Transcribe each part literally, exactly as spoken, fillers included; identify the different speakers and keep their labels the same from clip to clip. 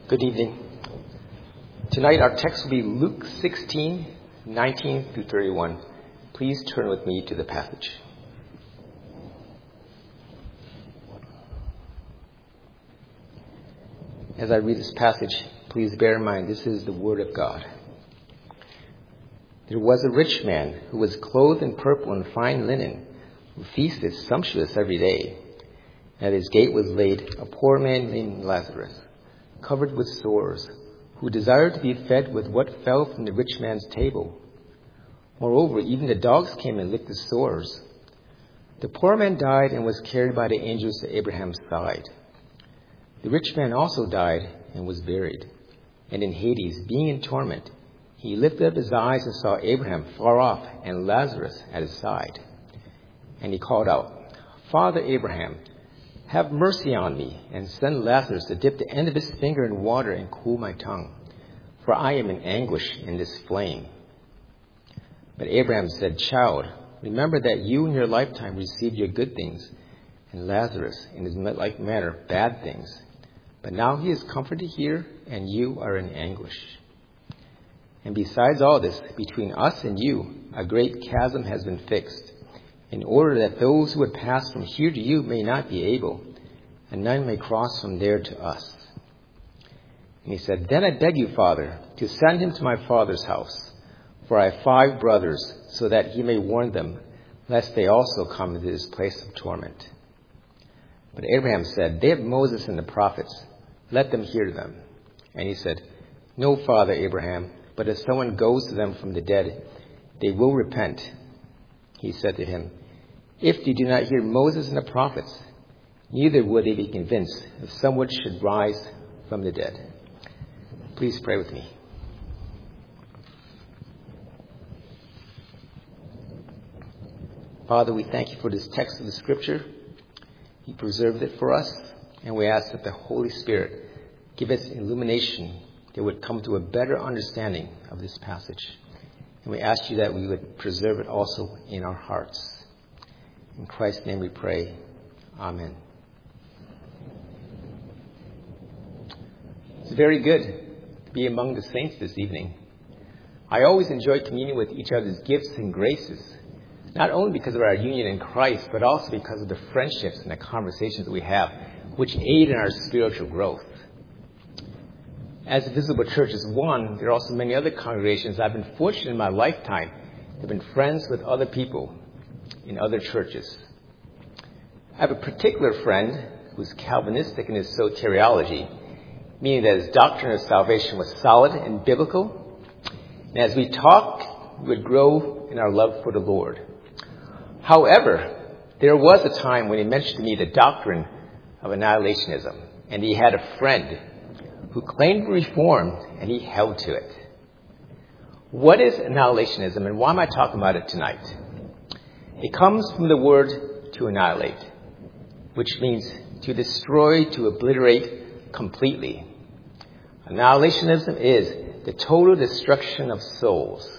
Speaker 1: Good evening. Tonight our text will be Luke sixteen, nineteen through thirty-one. Please turn with me to the passage. As I read this passage, please bear in mind this is the Word of God. There was a rich man who was clothed in purple and fine linen, who feasted sumptuous every day. At his gate was laid a poor man named Lazarus, covered with sores, who desired to be fed with what fell from the rich man's table. Moreover, even the dogs came and licked the sores. The poor man died and was carried by the angels to Abraham's side. The rich man also died and was buried. And in Hades, being in torment, he lifted up his eyes and saw Abraham far off and Lazarus at his side. And he called out, "Father Abraham, have mercy on me, and send Lazarus to dip the end of his finger in water and cool my tongue, for I am in anguish in this flame." But Abraham said, "Child, remember that you in your lifetime received your good things, and Lazarus in his like manner bad things. But now he is comforted here, and you are in anguish. And besides all this, between us and you, a great chasm has been fixed, in order that those who would pass from here to you may not be able, and none may cross from there to us." And he said, "Then I beg you, Father, to send him to my father's house, for I have five brothers, so that he may warn them, lest they also come into this place of torment." But Abraham said, "They have Moses and the prophets. Let them hear them." And he said, "No, Father Abraham, but if someone goes to them from the dead, they will repent." He said to him, "If they do not hear Moses and the prophets, neither would they be convinced if someone should rise from the dead." Please pray with me. Father, we thank you for this text of the Scripture. You preserved it for us, and we ask that the Holy Spirit give us illumination that would come to a better understanding of this passage. And we ask you that we would preserve it also in our hearts. In Christ's name we pray. Amen. It's very good to be among the saints this evening. I always enjoy communing with each other's gifts and graces, not only because of our union in Christ, but also because of the friendships and the conversations that we have, which aid in our spiritual growth. As Visible Church is one, there are also many other congregations I've been fortunate in my lifetime to have been friends with other people in other churches. I have a particular friend who's Calvinistic in his soteriology, meaning that his doctrine of salvation was solid and biblical. And as we talked, we would grow in our love for the Lord. However, there was a time when he mentioned to me the doctrine of annihilationism, and he had a friend who claimed reform, and he held to it. What is annihilationism, and why am I talking about it tonight? It comes from the word to annihilate, which means to destroy, to obliterate completely. Annihilationism is the total destruction of souls.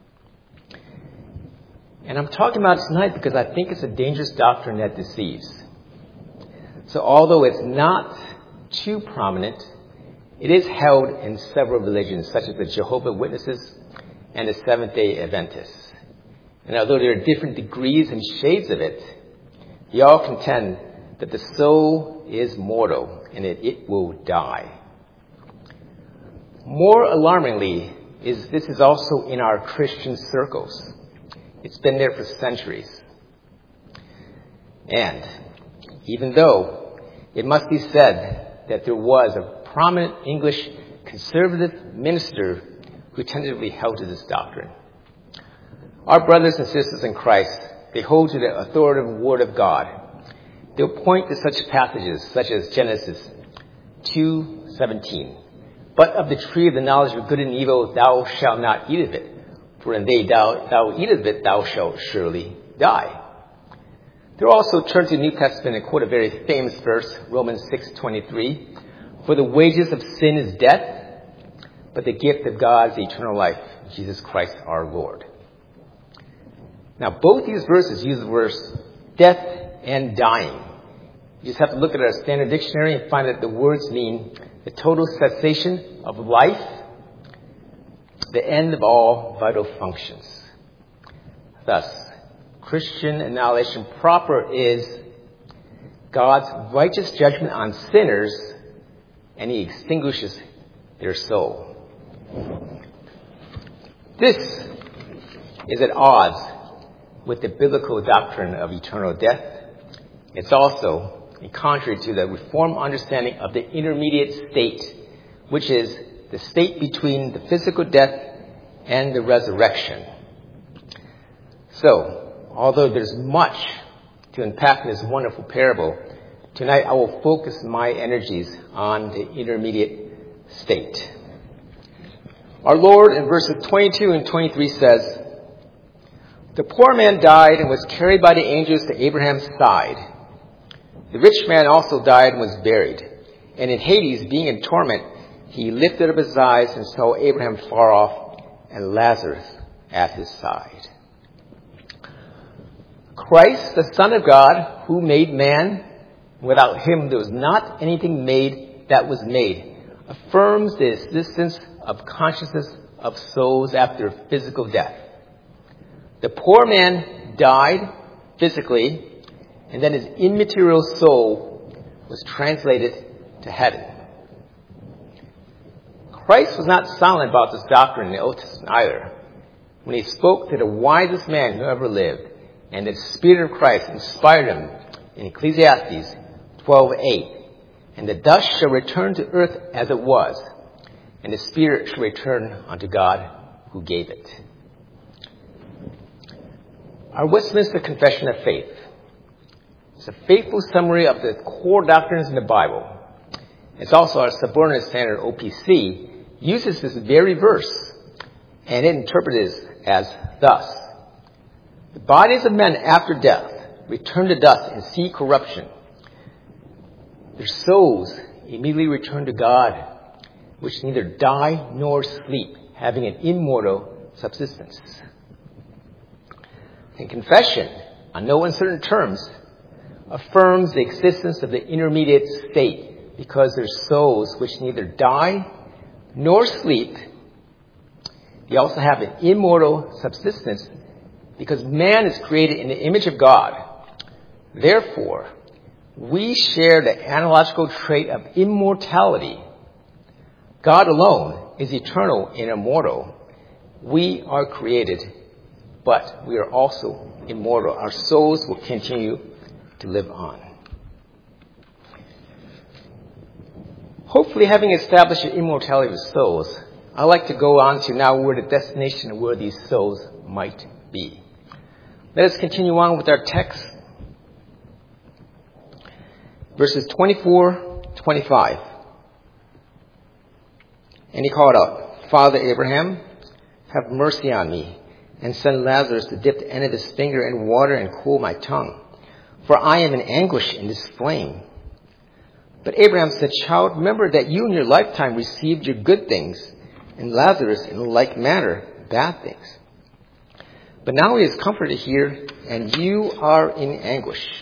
Speaker 1: And I'm talking about it tonight because I think it's a dangerous doctrine that deceives. So although it's not too prominent, it is held in several religions, such as the Jehovah's Witnesses and the Seventh-day Adventists. And although there are different degrees and shades of it, they all contend that the soul is mortal and that it will die. More alarmingly, is this is also in our Christian circles. It's been there for centuries. And even though it must be said that there was a prominent English conservative minister who tentatively held to this doctrine, our brothers and sisters in Christ, they hold to the authoritative Word of God. They'll point to such passages such as Genesis two seventeen. "But of the tree of the knowledge of good and evil thou shalt not eat of it, for in the day thou, thou eat of it thou shalt surely die." They'll also turn to the New Testament and quote a very famous verse, Romans six twenty-three. "For the wages of sin is death, but the gift of God is eternal life, Jesus Christ our Lord." Now, both these verses use the words death and dying. You just have to look at our standard dictionary and find that the words mean the total cessation of life, the end of all vital functions. Thus, Christian annihilation proper is God's righteous judgment on sinners, and he extinguishes their soul. This is at odds with the biblical doctrine of eternal death. It's also contrary to the Reformed understanding of the intermediate state, which is the state between the physical death and the resurrection. So, although there's much to unpack in this wonderful parable, tonight I will focus my energies on the intermediate state. Our Lord in verses twenty-two and twenty-three says, "The poor man died and was carried by the angels to Abraham's side. The rich man also died and was buried. And in Hades, being in torment, he lifted up his eyes and saw Abraham far off and Lazarus at his side." Christ, the Son of God, who made man, without him there was not anything made that was made, affirms the existence of consciousness of souls after physical death. The poor man died physically, and then his immaterial soul was translated to heaven. Christ was not silent about this doctrine in the Old Testament either. When he spoke to the wisest man who ever lived, and the Spirit of Christ inspired him in Ecclesiastes twelve eight, "And the dust shall return to earth as it was, and the Spirit shall return unto God who gave it." Our Westminster Confession of Faith is a faithful summary of the core doctrines in the Bible. It's also our subordinate standard, O P C, uses this very verse, and it interprets it as thus: "The bodies of men after death return to dust and see corruption. Their souls immediately return to God, which neither die nor sleep, having an immortal subsistence." And confession, on no uncertain terms, affirms the existence of the intermediate state because their souls which neither die nor sleep, they also have an immortal subsistence because man is created in the image of God. Therefore, we share the analogical trait of immortality. God alone is eternal and immortal. We are created, but we are also immortal. Our souls will continue to live on. Hopefully, having established the immortality of souls, I'd like to go on to now where the destination of where these souls might be. Let us continue on with our text. Verses twenty-four, twenty-five. "And he called out, 'Father Abraham, have mercy on me, and send Lazarus to dip the end of his finger in water and cool my tongue, for I am in anguish in this flame.' But Abraham said, 'Child, remember that you in your lifetime received your good things, and Lazarus in like manner bad things. But now he is comforted here, and you are in anguish.'"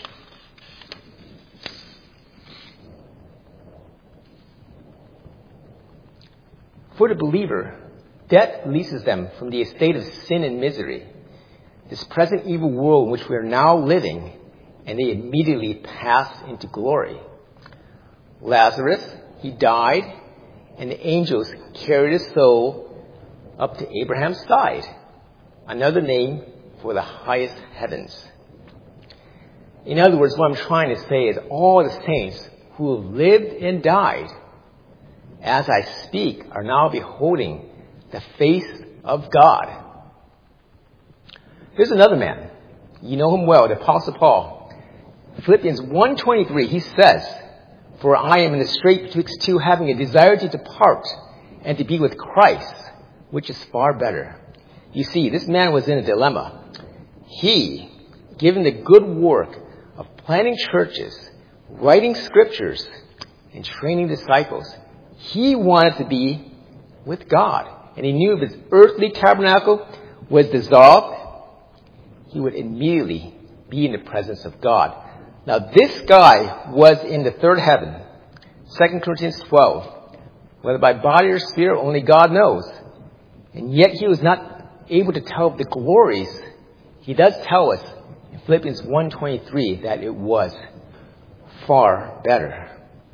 Speaker 1: For the believer, death releases them from the estate of sin and misery, this present evil world in which we are now living, and they immediately pass into glory. Lazarus, he died, and the angels carried his soul up to Abraham's side, another name for the highest heavens. In other words, what I'm trying to say is all the saints who have lived and died, as I speak, are now beholding the face of God. Here's another man. You know him well, the Apostle Paul. Philippians one twenty-three, he says, "For I am in the strait betwixt two, having a desire to depart and to be with Christ, which is far better." You see, this man was in a dilemma. He, given the good work of planting churches, writing scriptures, and training disciples, he wanted to be with God. And he knew if his earthly tabernacle was dissolved, he would immediately be in the presence of God. Now, this guy was in the third heaven. Second Corinthians twelve. whether by body or spirit, only God knows. And yet he was not able to tell of the glories. He does tell us in Philippians one twenty-three that it was far better.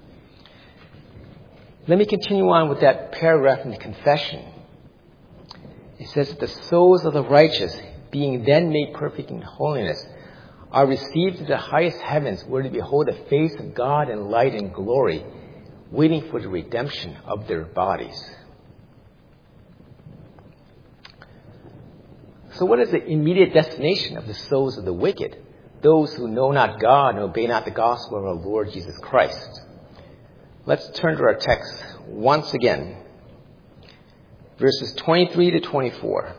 Speaker 1: Let me continue on with that paragraph in the confession. It says that the souls of the righteous, being then made perfect in holiness, are received to the highest heavens, where to behold the face of God in light and glory, waiting for the redemption of their bodies. So what is the immediate destination of the souls of the wicked? Those who know not God and obey not the gospel of our Lord Jesus Christ. Let's turn to our text once again. Verses twenty-three to twenty-four.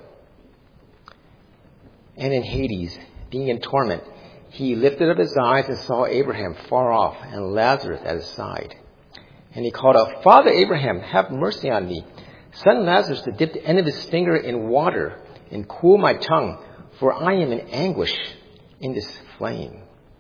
Speaker 1: And in Hades, being in torment, he lifted up his eyes and saw Abraham far off and Lazarus at his side. And he called out, Father Abraham, have mercy on me. Send Lazarus to dip the end of his finger in water and cool my tongue, for I am in anguish in this flame.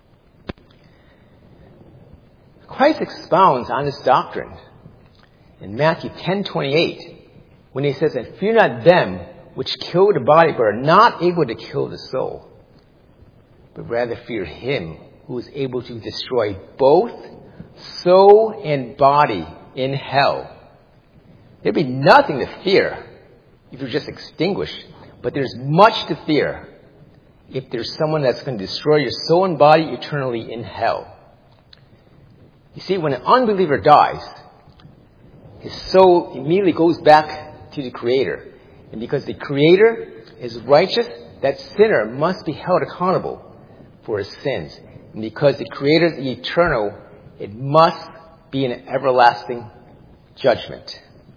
Speaker 1: Christ expounds on this doctrine in Matthew ten twenty-eight when he says that fear not them which kill the body but are not able to kill the soul, but rather fear him who is able to destroy both soul and body in hell. There'd be nothing to fear if you're just extinguished, but there's much to fear if there's someone that's going to destroy your soul and body eternally in hell. You see, when an unbeliever dies, his soul immediately goes back to the Creator. And because the Creator is righteous, that sinner must be held accountable for his sins. And because the Creator is eternal, it must be an everlasting judgment.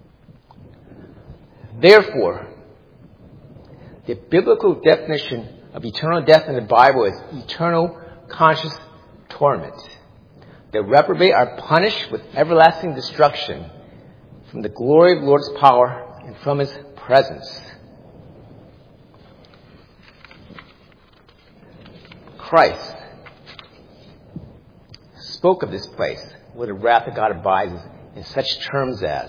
Speaker 1: Therefore, the biblical definition of eternal death in the Bible is eternal conscious torment. The reprobate are punished with everlasting destruction from the glory of the Lord's power and from his presence. Christ spoke of this place where the wrath of God abides in such terms as,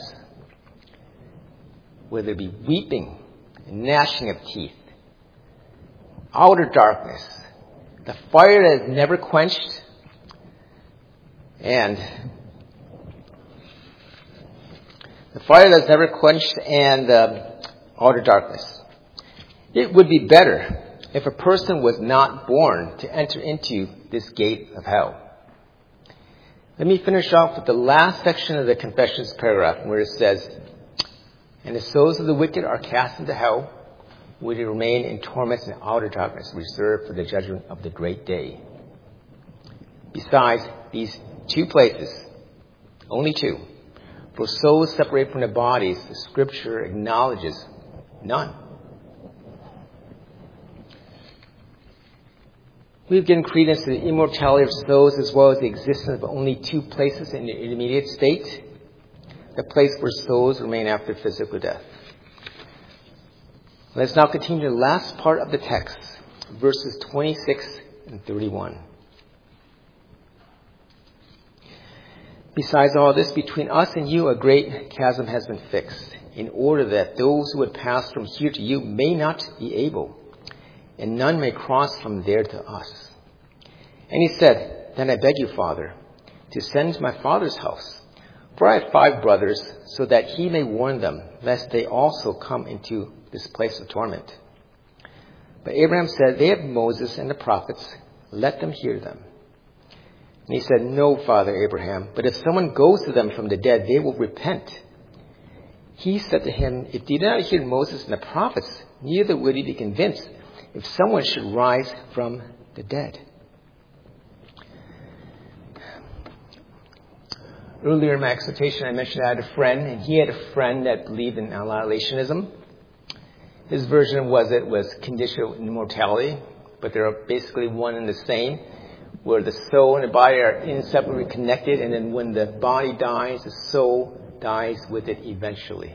Speaker 1: where there be weeping and gnashing of teeth, outer darkness, the fire that is never quenched, and the fire that is never quenched, and uh, outer darkness. It would be better if a person was not born to enter into this gate of hell. Let me finish off with the last section of the confessions paragraph where it says, and the souls of the wicked are cast into hell, where they remain in torments and outer darkness, reserved for the judgment of the great day. Besides these two places, only two, for souls separated from their bodies, the Scripture acknowledges none. We've given credence to the immortality of souls as well as the existence of only two places in the intermediate state, the place where souls remain after physical death. Let's now continue to the last part of the text, verses twenty-six and thirty-one. Besides all this, between us and you a great chasm has been fixed, in order that those who would pass from here to you may not be able, and none may cross from there to us. And he said, Then I beg you, Father, to send to my father's house, for I have five brothers, so that he may warn them, lest they also come into this place of torment. But Abraham said, They have Moses and the prophets, let them hear them. And he said, No, Father Abraham, but if someone goes to them from the dead, they will repent. He said to him, If they did not hear Moses and the prophets, neither would he be convinced if someone should rise from the dead. Earlier in my exhortation, I mentioned I had a friend, and he had a friend that believed in annihilationism. His version was it was conditional immortality, but they're basically one and the same, where the soul and the body are inseparably connected, and then when the body dies, the soul dies with it eventually.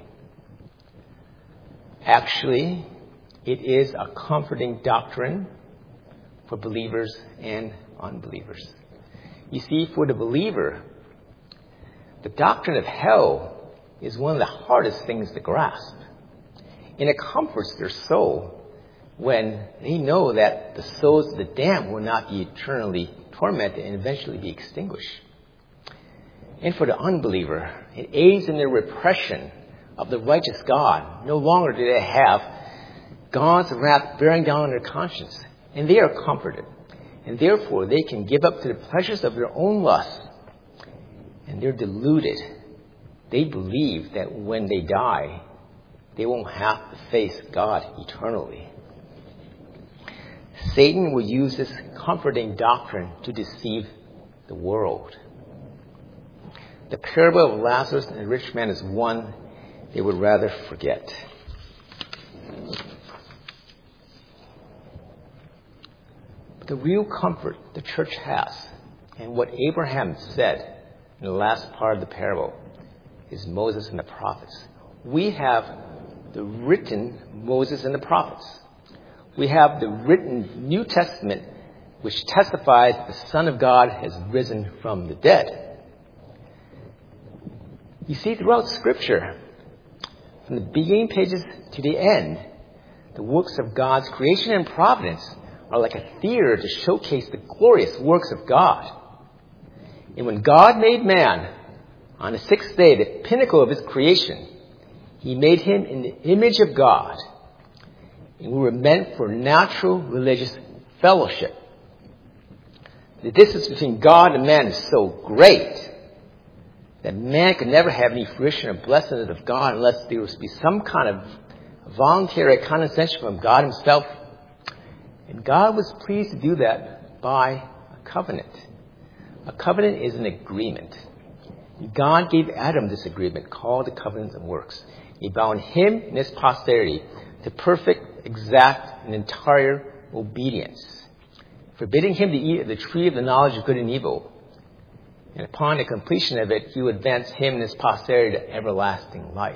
Speaker 1: Actually, it is a comforting doctrine for believers and unbelievers. You see, for the believer, the doctrine of hell is one of the hardest things to grasp. And it comforts their soul when they know that the souls of the damned will not be eternally tormented and eventually be extinguished. And for the unbeliever, it aids in their repression of the righteous God. No longer do they have God's wrath bearing down on their conscience. And they are comforted. And therefore, they can give up to the pleasures of their own lust. And they're deluded. They believe that when they die, they won't have to face God eternally. Satan will use this comforting doctrine to deceive the world. The parable of Lazarus and the rich man is one they would rather forget. But the real comfort the church has, and what Abraham said in the last part of the parable, is Moses and the prophets. We have the written Moses and the prophets. We have the written New Testament, which testifies the Son of God has risen from the dead. You see, throughout Scripture, from the beginning pages to the end, the works of God's creation and providence are like a theater to showcase the glorious works of God. And when God made man on the sixth day, the pinnacle of his creation, he made him in the image of God. And we were meant for natural religious fellowship. The distance between God and man is so great that man could never have any fruition or blessings of God unless there was to be some kind of voluntary condescension from God himself. And God was pleased to do that by a covenant. A covenant is an agreement. God gave Adam this agreement called the covenant of works. He bound him and his posterity to perfect, exact, and entire obedience, forbidding him to eat of the tree of the knowledge of good and evil. And upon the completion of it, he would advance him and his posterity to everlasting life.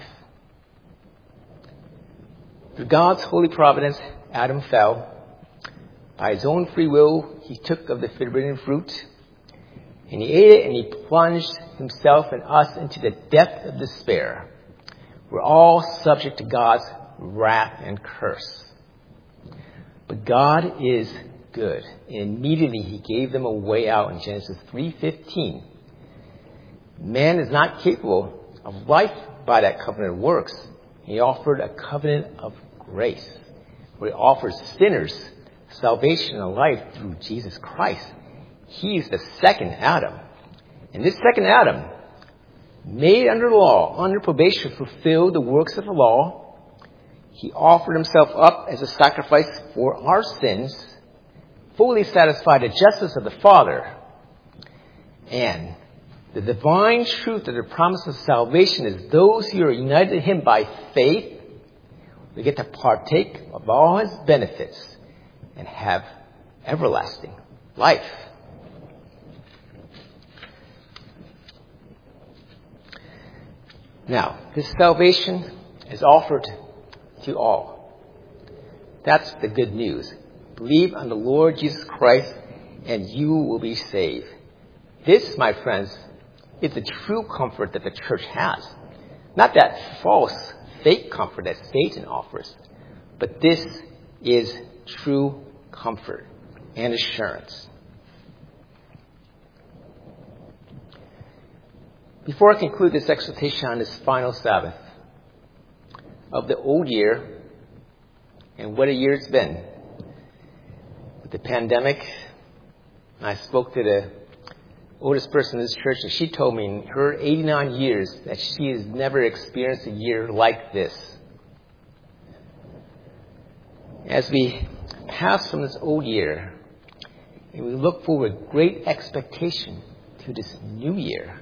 Speaker 1: Through God's holy providence, Adam fell. By his own free will, he took of the forbidden fruit, and he ate it, and he plunged himself and us into the depth of despair. We're all subject to God's wrath and curse. But God is good. And immediately he gave them a way out in Genesis three fifteen. Man is not capable of life by that covenant of works. He offered a covenant of grace, where he offers sinners salvation and life through Jesus Christ. He's the second Adam. And this second Adam, made under law, under probation, fulfilled the works of the law. He offered himself up as a sacrifice for our sins, fully satisfied the justice of the Father. And the divine truth of the promise of salvation is those who are united to him by faith, we get to partake of all his benefits and have everlasting life. Now, this salvation is offered to all. That's the good news. Believe on the Lord Jesus Christ and you will be saved. This, my friends, is the true comfort that the church has. Not that false, fake comfort that Satan offers, but this is true comfort and assurance. Before I conclude this exhortation on this final Sabbath of the old year, and what a year it's been, with the pandemic, I spoke to the oldest person in this church, and she told me in her eighty-nine years that she has never experienced a year like this. As we pass from this old year, and we look forward with great expectation to this new year.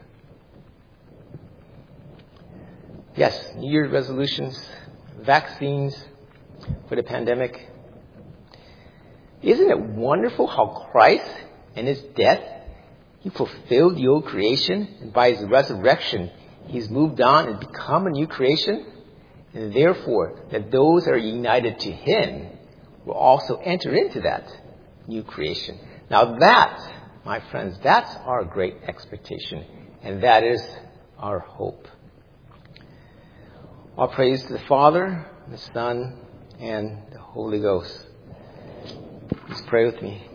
Speaker 1: Yes, New Year's resolutions, vaccines for the pandemic. Isn't it wonderful how Christ and his death, he fulfilled the old creation, and by his resurrection, he's moved on and become a new creation? And therefore, that those that are united to him will also enter into that new creation. Now that, my friends, that's our great expectation, and that is our hope. All praise to the Father, the Son, and the Holy Ghost. Please pray with me.